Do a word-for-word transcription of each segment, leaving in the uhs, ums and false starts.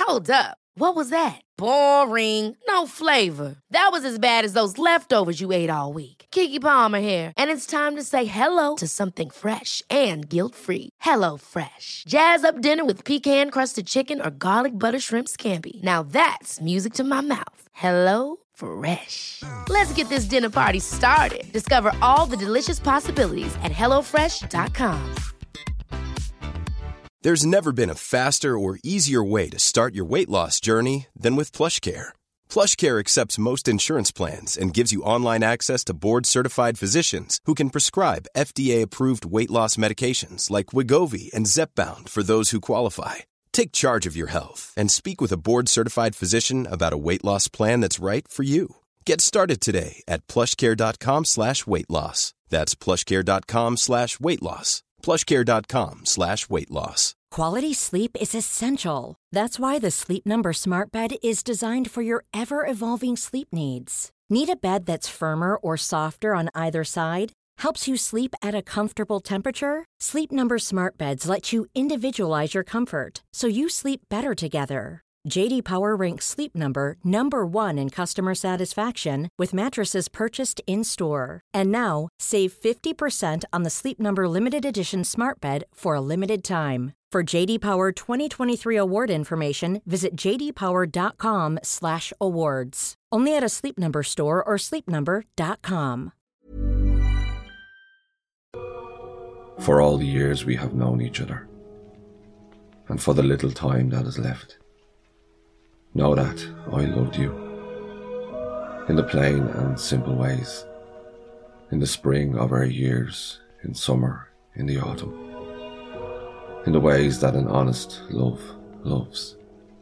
Hold up. What was that? Boring. No flavor. That was as bad as those leftovers you ate all week. Keke Palmer here, and it's time to say hello to something fresh and guilt-free. Hello Fresh. Jazz up dinner with pecan-crusted chicken or garlic butter shrimp scampi. Now that's music to my mouth. Hello Fresh. Let's get this dinner party started. Discover all the delicious possibilities at hello fresh dot com. There's never been a faster or easier way to start your weight loss journey than with PlushCare. PlushCare accepts most insurance plans and gives you online access to board-certified physicians who can prescribe F D A-approved weight loss medications like Wegovy and Zepbound for those who qualify. Take charge of your health and speak with a board-certified physician about a weight loss plan that's right for you. Get started today at plushcare.com slash weight loss. That's plushcare.com slash weight loss. plushcare.com slash weight loss. Quality sleep is essential. That's why the Sleep Number Smart Bed is designed for your ever-evolving sleep needs. Need a bed that's firmer or softer on either side? Helps you sleep at a comfortable temperature? Sleep Number Smart Beds let you individualize your comfort so you sleep better together. J D Power ranks Sleep Number number one in customer satisfaction with mattresses purchased in-store. And now, save fifty percent on the Sleep Number Limited Edition Smart Bed for a limited time. For J D Power twenty twenty-three award information, visit j d power dot com slash awards. Only at a Sleep Number store or sleep number dot com. For all the years we have known each other, and for the little time that is left, know that I loved you. In the plain and simple ways. In the spring of our years, in summer, in the autumn. In the ways that an honest love loves.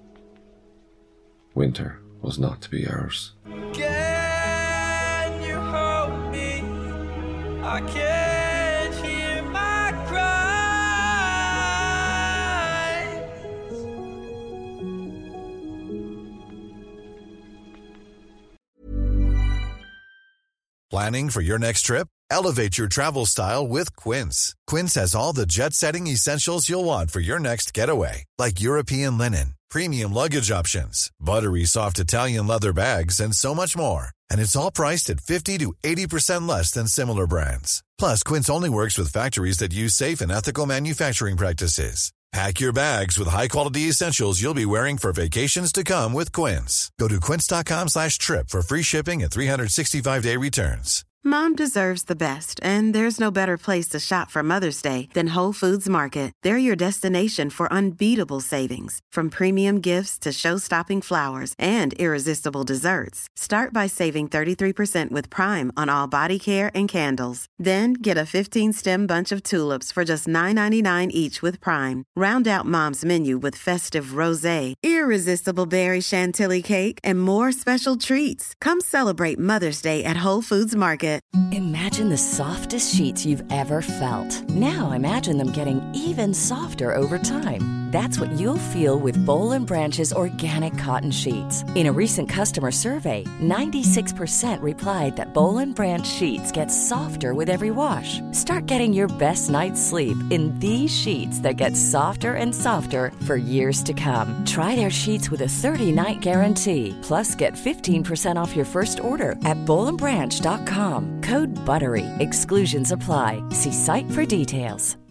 Winter was not to be ours. Can you hold me? I can't hear my cries. Planning for your next trip? Elevate your travel style with Quince. Quince has all the jet-setting essentials you'll want for your next getaway, like European linen, premium luggage options, buttery soft Italian leather bags, and so much more. And it's all priced at fifty to eighty percent less than similar brands. Plus, Quince only works with factories that use safe and ethical manufacturing practices. Pack your bags with high-quality essentials you'll be wearing for vacations to come with Quince. Go to quince.com slash trip for free shipping and three sixty-five day returns. Mom deserves the best, and there's no better place to shop for Mother's Day than Whole Foods Market. They're your destination for unbeatable savings, from premium gifts to show-stopping flowers and irresistible desserts. Start by saving thirty-three percent with Prime on all body care and candles. Then get a fifteen-stem bunch of tulips for just nine ninety-nine each with Prime. Round out Mom's menu with festive rosé, irresistible berry chantilly cake, and more special treats. Come celebrate Mother's Day at Whole Foods Market. Imagine the softest sheets you've ever felt. Now imagine them getting even softer over time. That's what you'll feel with Boll and Branch's organic cotton sheets. In a recent customer survey, ninety-six percent replied that Boll and Branch sheets get softer with every wash. Start getting your best night's sleep in these sheets that get softer and softer for years to come. Try their sheets with a thirty-night guarantee. Plus, get fifteen percent off your first order at boll and branch dot com. Code BUTTERY. Exclusions apply. See site for details.